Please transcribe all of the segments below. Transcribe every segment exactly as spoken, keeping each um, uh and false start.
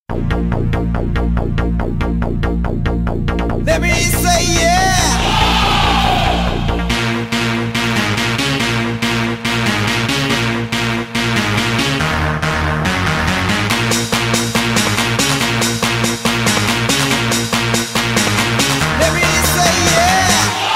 Let me say yeah. Let me say yeah.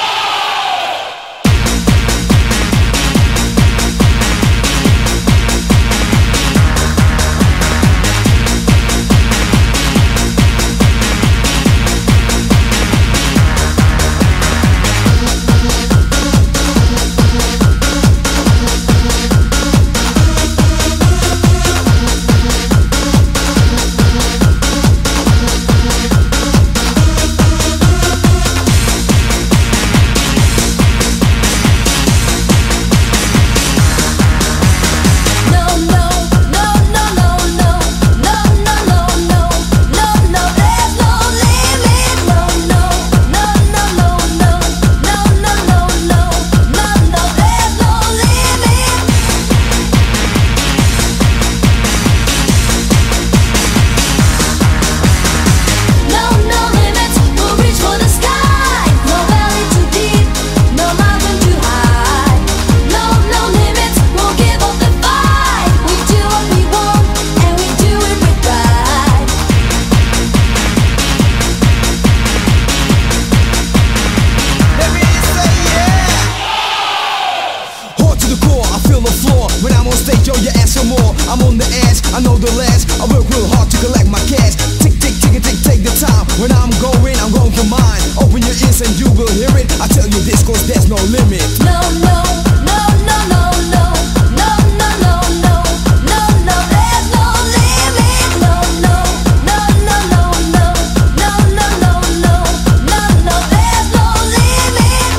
When I'm on stage, yo, you ask for more. I'm on the edge, I know the last. I work real hard to collect my cash. Tick, tick, tick, tick, take the time. When I'm going, I'm going for mine. Open your ears and you will hear it. I tell you this, cause there's no limit. No, no, no, no, no, no. No, no, no, no. No, no, there's no limit. No, no, no, no, no, no. No, no, no, no. No, no, there's no limit.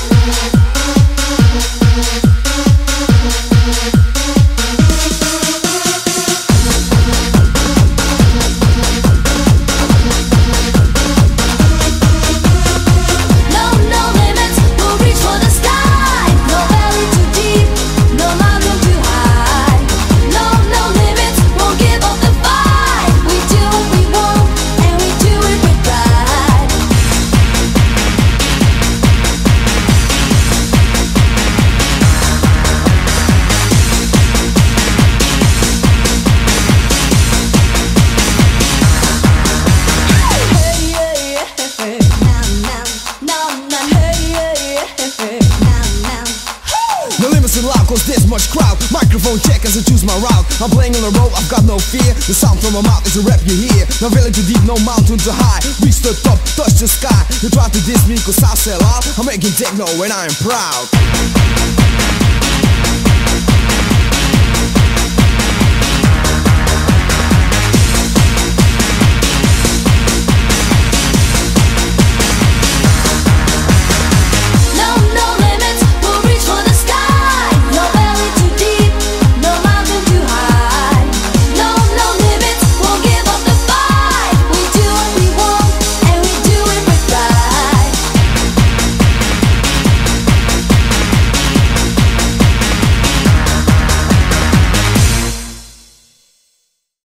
Cause there's much crowd. Microphone check as I choose my route. I'm playing on the road, I've got no fear. The sound from my mouth is a rap you hear. No valley too deep, no mountain too high. Reach the top, touch the sky. You try to diss me cause I sell out. I'm making techno and I am proud.